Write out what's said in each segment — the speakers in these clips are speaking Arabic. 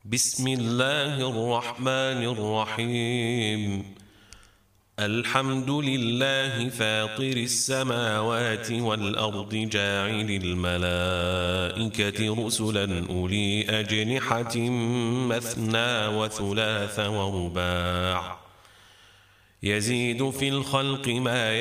بسم الله الرحمن الرحيم. الحمد لله فاطر السماوات والأرض جاعل الملائكة رسلا أولي أجنحة مثنى وثلاث ورباع يزيد في الخلق ما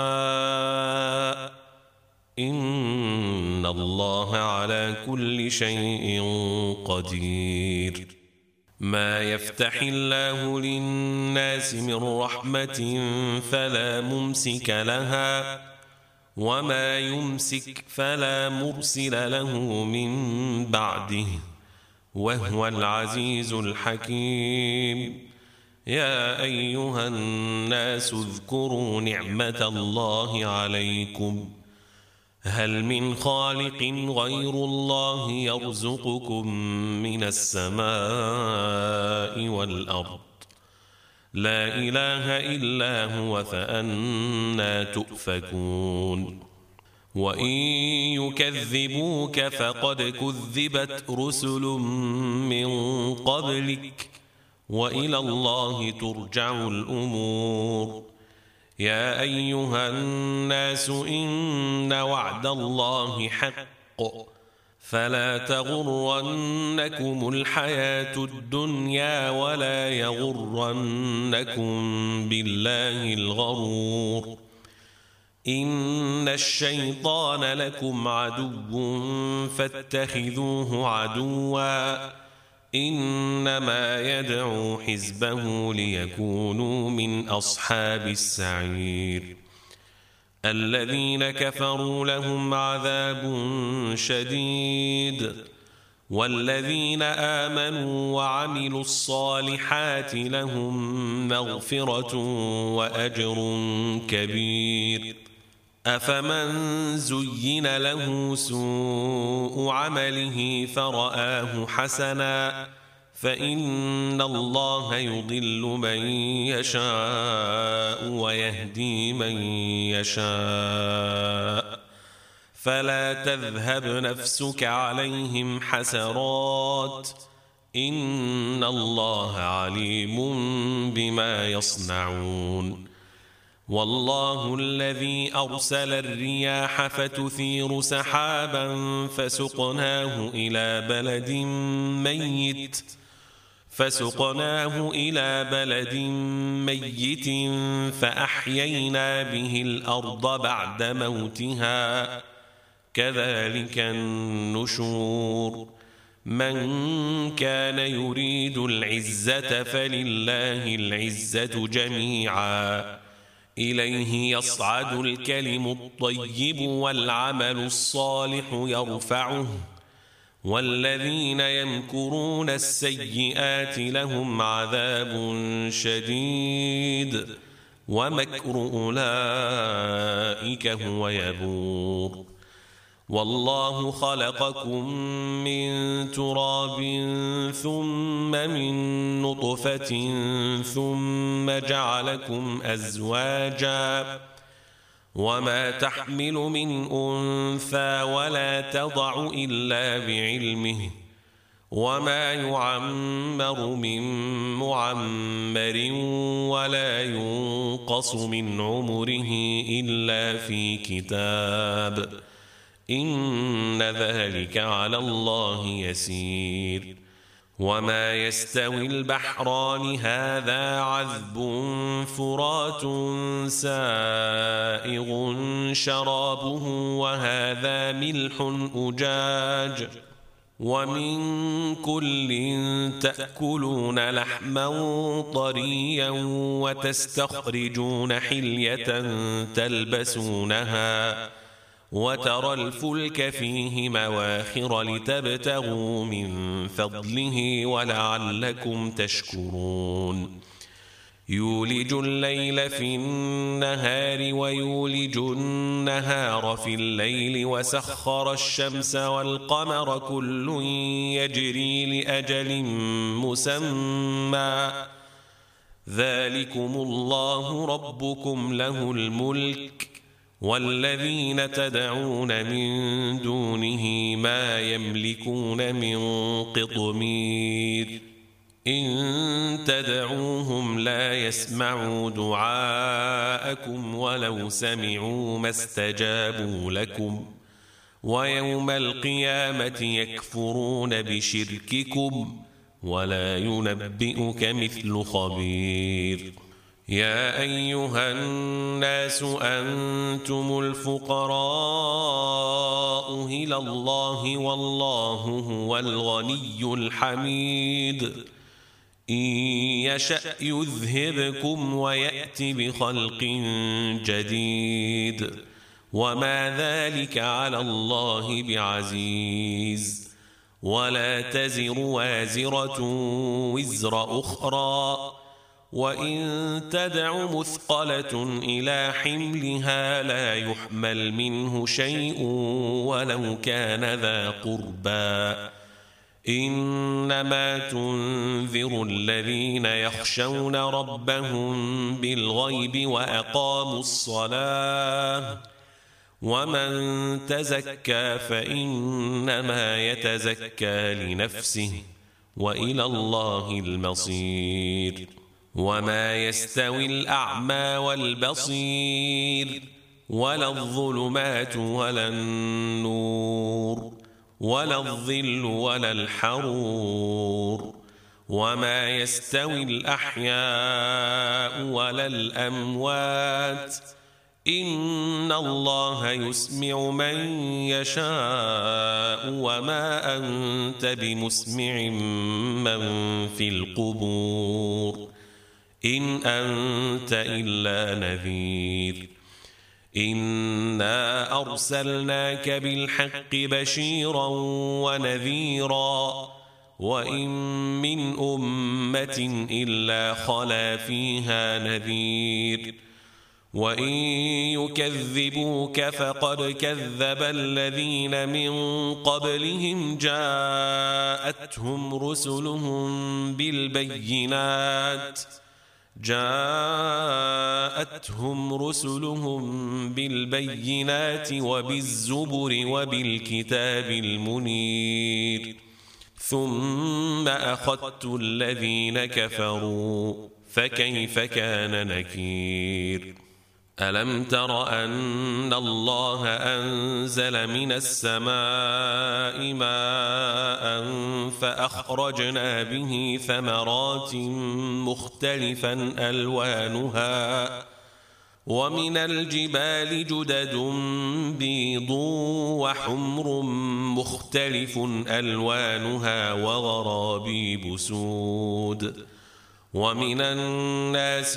يشاء إن الله على كل شيء قدير. ما يفتح الله للناس من رحمة فلا ممسك لها وما يمسك فلا مرسل له من بعده وهو العزيز الحكيم. يا أيها الناس اذكروا نعمة الله عليكم هل من خالق غير الله يرزقكم من السماء والأرض لا إله إلا هو فأنى تؤفكون. وإن يكذبوك فقد كذبت رسل من قبلك وإلى الله ترجع الأمور. يا أيها الناس إن وعد الله حق فلا تغرنكم الحياة الدنيا ولا يغرنكم بالله الغرور. إن الشيطان لكم عدو فاتخذوه عدوا إنما يدعو حزبه ليكونوا من أصحاب السعير. الذين كفروا لهم عذاب شديد والذين آمنوا وعملوا الصالحات لهم مغفرة وأجر كبير. أفمن زين له سوء عمله فرآه حسنا فإن الله يضل من يشاء ويهدي من يشاء فلا تذهب نفسك عليهم حسرات إن الله عليم بما يصنعون. والله الذي أرسل الرياح فتثير سحابا فسقناه إلى بلد ميت فأحيينا به الأرض بعد موتها كذلك النشور. من كان يريد العزة فلله العزة جميعا إليه يصعد الكلم الطيب والعمل الصالح يرفعه والذين يمكرون السيئات لهم عذاب شديد ومكر أولئك هو يبور. والله خلقكم من تراب ثم من نطفة ثم جعلكم أزواجا وما تحمل من أنثى ولا تضع إلا بعلمه وما يعمر من معمر ولا ينقص من عمره إلا في كتاب إن ذلك على الله يسير. وما يستوي البحران هذا عذب فرات سائغ شرابه وهذا ملح أجاج ومن كل تأكلون لحما طريا وتستخرجون حلية تلبسونها وترى الفلك فيه مواخر لتبتغوا من فضله ولعلكم تشكرون. يولج الليل في النهار ويولج النهار في الليل وسخر الشمس والقمر كل يجري لأجل مسمى ذلكم الله ربكم له الملك والذين تدعون من دونه ما يملكون من قطمير إن تدعوهم لا يسمعوا دعاءكم ولو سمعوا ما استجابوا لكم ويوم القيامة يكفرون بشرككم ولا ينبئك مثل خبير يا أيها الناس أنتم الفقراء إلى الله والله هو الغني الحميد إن يشأ يذهبكم ويأت بخلق جديد وما ذلك على الله بعزيز ولا تزر وازرة وزر أخرى وإن تدع مثقلة إلى حملها لا يحمل منه شيء ولو كان ذا قربى إنما تنذر الذين يخشون ربهم بالغيب وأقاموا الصلاة ومن تزكى فإنما يتزكى لنفسه وإلى الله المصير وما يستوي الأعمى والبصير ولا الظلمات ولا النور ولا الظل ولا الحرور وما يستوي الأحياء ولا الأموات إن الله يسمع من يشاء وما أنت بمسمع من في القبور إن أنت إلا نذير إنا أرسلناك بالحق بشيرا ونذيرا وإن من أمة إلا خلا فيها نذير وإن يكذبوك فقد كذب الذين من قبلهم جاءتهم رسلهم بالبينات وبالزبر وبالكتاب المنير ثم أخذت الذين كفروا فكيف كان نكير ألم تر أن الله أنزل من السماء ماء فأخرجنا به ثمرات مختلفا ألوانها ومن الجبال جدد بيض وحمر مختلف ألوانها وغرابيب سود ومن الناس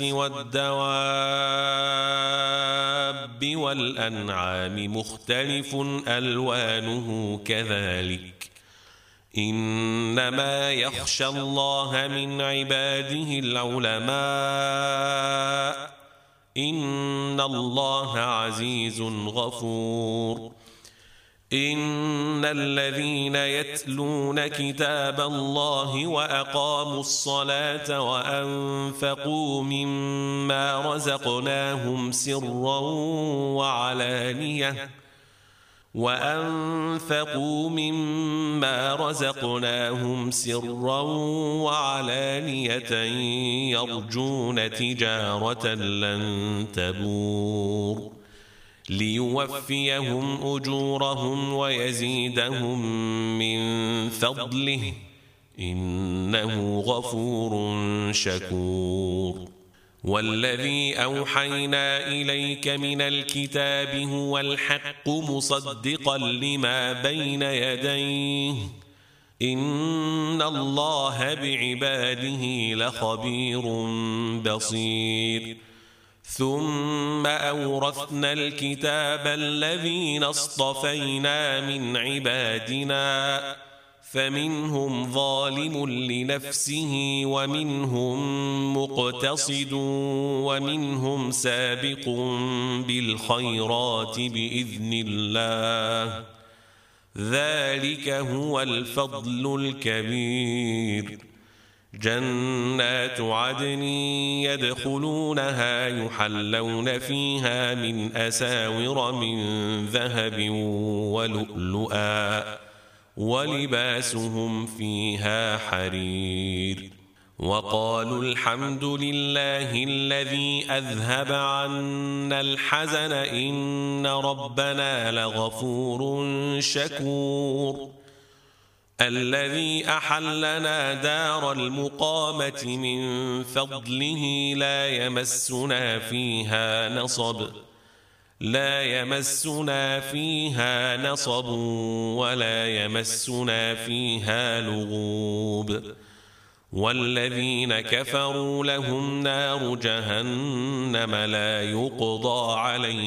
والدواب والأنعام مختلف ألوانه كذلك إنما يخشى الله من عباده العلماء إن الله عزيز غفور إن الذين يتلون كتاب الله وأقاموا الصلاة وأنفقوا مما رزقناهم سرا وعلانية يرجون تجارة لن تبور ليوفيهم أجورهم ويزيدهم من فضله إنه غفور شكور والذي أوحينا إليك من الكتاب هو الحق مصدقا لما بين يديه إن الله بعباده لخبير بصير ثم أورثنا الكتاب الذين اصطفينا من عبادنا فمنهم ظالم لنفسه ومنهم مقتصد ومنهم سابق بالخيرات بإذن الله ذلك هو الفضل الكبير جنات عدن يدخلونها يحلون فيها من أساور من ذهب ولؤلؤا ولباسهم فيها حرير وقالوا الحمد لله الذي أذهب عنا الحزن إن ربنا لغفور شكور الذي أحلنا دار المقامة من فضله لا يمسنا فيها نصب ولا يمسنا فيها لغوب والذين كفروا لهم نار جهنم لا يقضى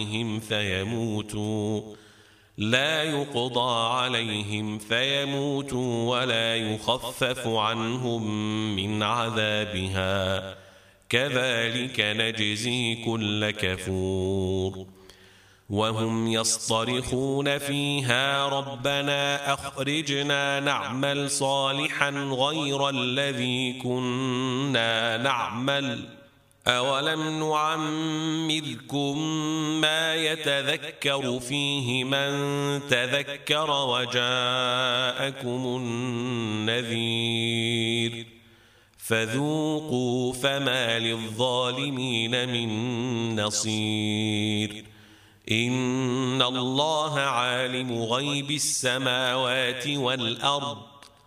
عليهم فيموتوا ولا يخفف عنهم من عذابها كذلك نجزي كل كفور وهم يصطرخون فيها ربنا أخرجنا نعمل صالحا غير الذي كنا نعمل أولم نعمركم ما يتذكر فيه من تذكر وجاءكم النذير فذوقوا فما للظالمين من نصير إن الله عالم غيب السماوات والأرض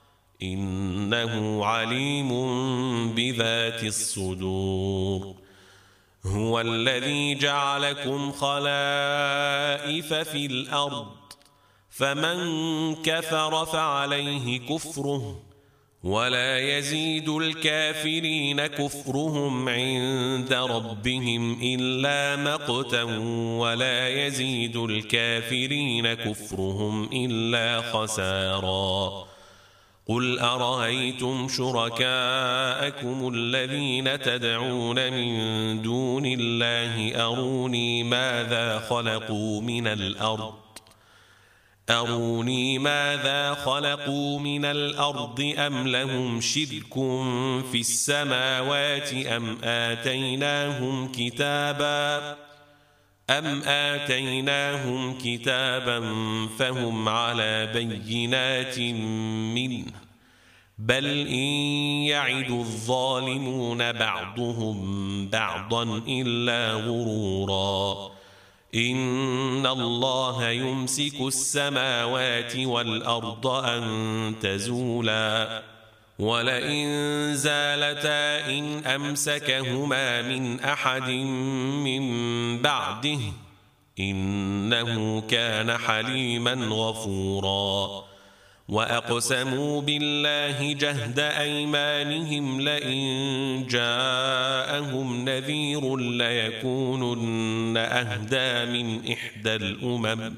إنه عليم بذات الصدور هو الذي جعلكم خلائف في الأرض فمن كفر فعليه كفره ولا يزيد الكافرين كفرهم عند ربهم إلا مقتا ولا يزيد الكافرين كفرهم إلا خسارا قل أرأيتم شركاءكم الذين تدعون من دون الله أروني ماذا خلقوا من الأرض أم لهم شرك في السماوات أم آتيناهم كتابا فهم على بينات منه بل إن يعد الظالمون بعضهم بعضا إلا غرورا إن الله يمسك السماوات والأرض أن تزولا ولئن زالتا إن أمسكهما من أحد من بعده إنه كان حليما غفورا وأقسموا بالله جهد أيمانهم لئن جاءهم نذير ليكونن أهدى من إحدى الأمم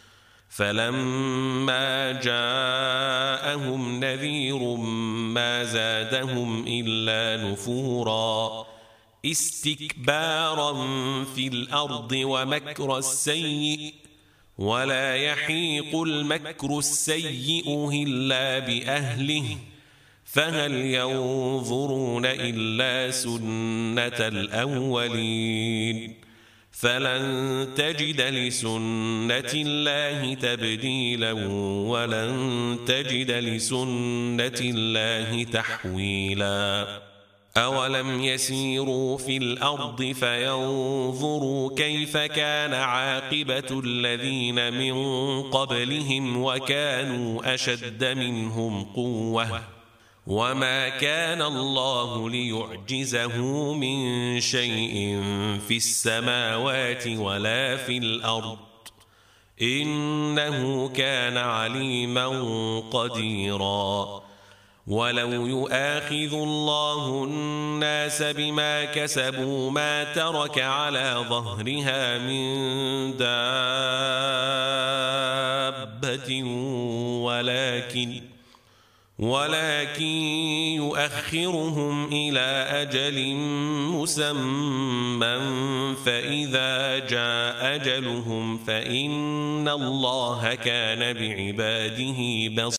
فلما جاءهم نذير ما زادهم إلا نفورا استكبارا في الأرض ومكر السيء ولا يحيق المكر السيء إلا بأهله فهل ينظرون إلا سنة الأولين فلن تجد لسنة الله تبديلا ولن تجد لسنة الله تحويلا أولم يسيروا في الأرض فينظروا كيف كان عاقبة الذين من قبلهم وكانوا أشد منهم قوة وما كان الله ليعجزه من شيء في السماوات ولا في الأرض إنه كان عليما قديرا ولو يؤاخذ الله الناس بما كسبوا ما ترك على ظهرها من دابة ولكن يؤخرهم إلى أجل مسمى فإذا جاء أجلهم فإن الله كان بعباده بصيرا